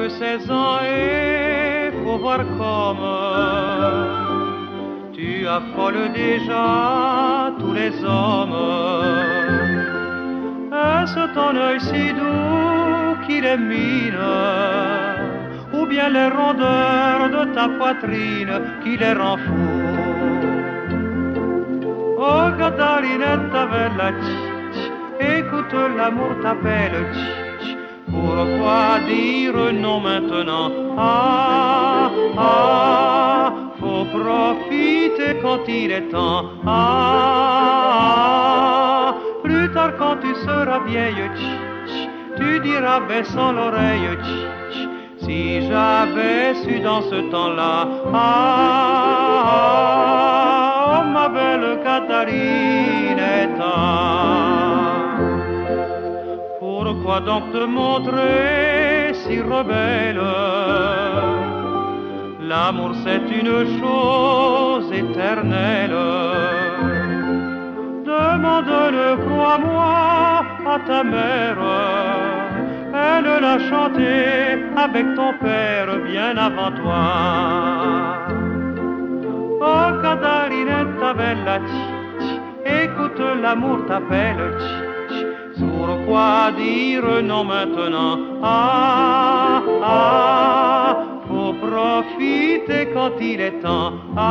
que 16 ans et faut voir comme tu affoles déjà tous les hommes. Est-ce ton œil si doux qui les mine, ou bien les rondeurs de ta poitrine qui les rend fous? Oh Catalinetta bella, écoute l'amour t'appelle, pourquoi dire non maintenant? Ah, ah, faut profiter quand il est temps. Ah, plus tard quand tu seras vieille, tu diras baissant l'oreille, si j'avais su dans ce temps-là. Ah, oh, ma belle Catalinetta, pourquoi donc te montrer si rebelle? L'amour c'est une chose éternelle. Demande-le, crois-moi, à ta mère. Elle l'a chanté avec ton père bien avant toi. Oh Catalinetta bella, écoute l'amour t'appelle, pourquoi dire non maintenant? Ah, ah, faut profiter quand il est temps.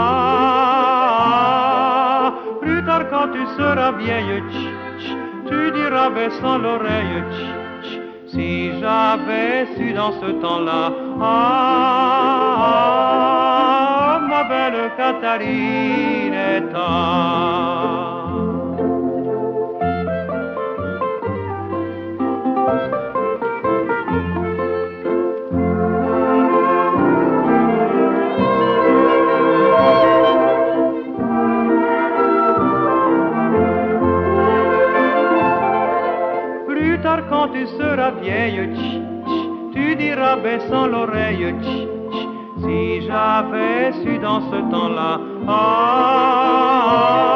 Ah, plus tard quand tu seras vieille, tu diras baissant l'oreille, si j'avais su dans ce temps-là. Ah, ma belle Catalinetta. Quand tu seras vieille, tu diras baissant l'oreille, si j'avais su dans ce temps-là. Ah,